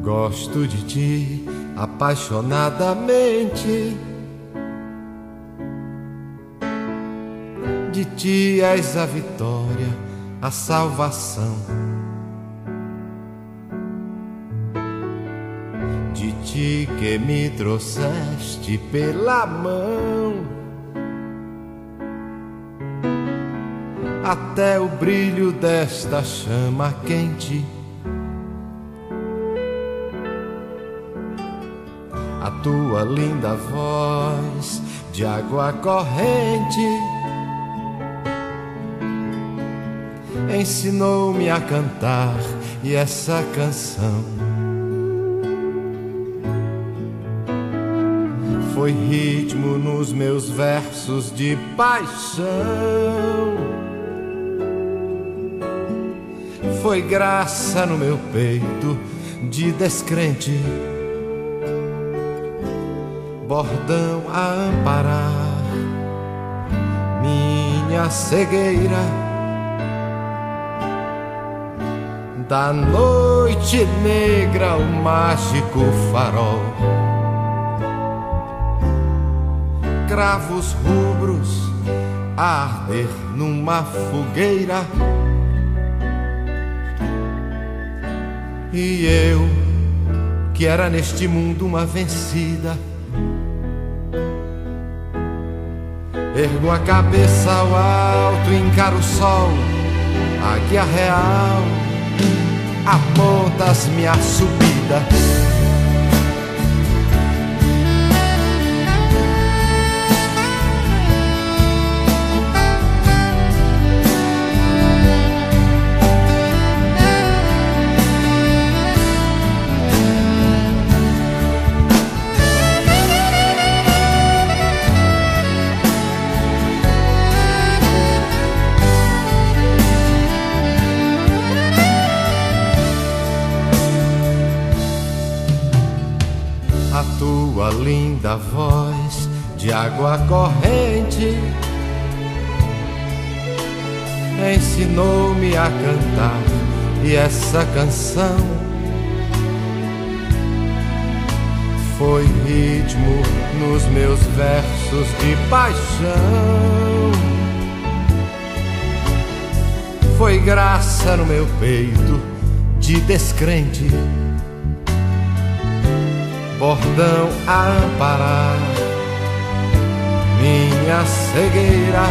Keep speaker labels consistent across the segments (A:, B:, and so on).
A: Gosto de ti apaixonadamente. De ti és a vitória, a salvação. De ti que me trouxeste pela mão até o brilho desta chama quente. A tua linda voz de água corrente ensinou-me a cantar, e essa canção foi ritmo nos meus versos de paixão. Foi graça no meu peito de descrente, bordão a amparar minha cegueira. Da noite negra o mágico farol, cravos rubros a arder numa fogueira. E eu, que era neste mundo uma vencida, ergo a cabeça ao alto, encaro o sol, águia real, apontas-me a subida. A tua linda voz de água corrente ensinou-me a cantar, e essa canção foi ritmo nos meus versos de paixão. Foi graça no meu peito de descrente, bordão a amparar minha cegueira.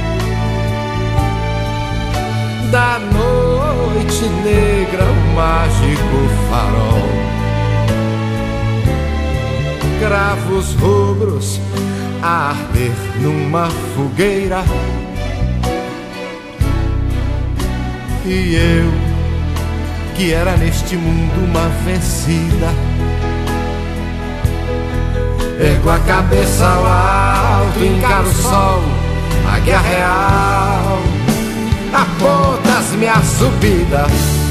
A: Da noite negra o mágico farol, cravos rubros a arder numa fogueira. E eu, que era neste mundo uma vencida, ergo a cabeça ao alto, encaro o sol, águia real, apontas-me a subida.